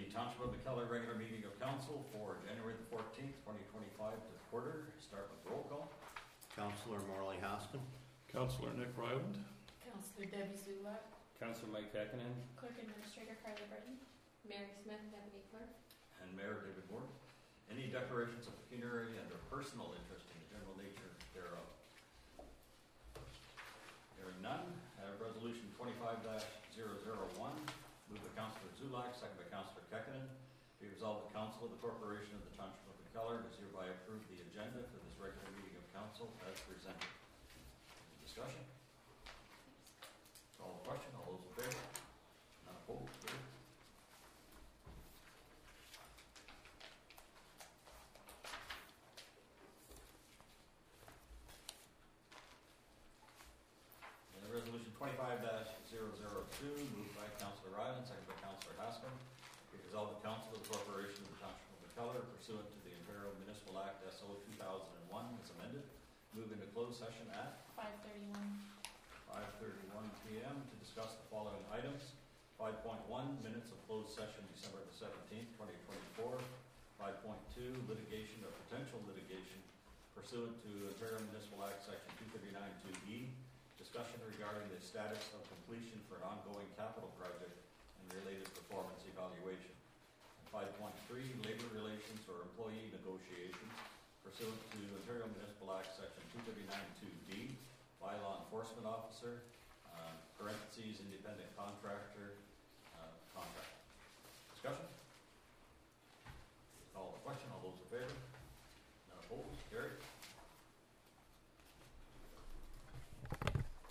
Township of McKellar regular meeting of council for January the 14th, 2025 to quarter. Start with roll call. Councillor Morley Hoskin. Councillor Nick Ryland. Councillor Debbie Zulak. Councillor Mike Kakinen. Clerk Administrator Carly Burton. Mary Smith, Deputy Clerk. And Mayor David Ward. Any declarations of pecuniary and or personal interest in the general nature thereof? Hearing none. Resolution 25-001. Moved by Councillor Zulak, second by Councillor Kakinen. Be resolved that Council of the Corporation of the Township of McKellar does hereby approve the agenda for this regular meeting of council as presented. Any discussion? Call the question. All those in favor? None opposed? Carried. Resolution 25-002, moved by Councillor Ryland, second by Councillor Hoskin. Be resolved that Council of the Corporation of the Township of McKellar, pursuant to the Ontario Municipal Act SO 2001 as amended, move into closed session at 5:31. 5:31 p.m. to discuss the following items. 5.1, minutes of closed session December the 17th, 2024. 5.2, litigation or potential litigation pursuant to Ontario Municipal Act Section 239(2)E. Discussion regarding the status of completion for an ongoing capital project and related performance evaluation. And 5.3, labor relations or employee negotiations pursuant to Ontario Municipal Act Section 239(2)D, by law enforcement officer, parentheses, independent contractor, contract.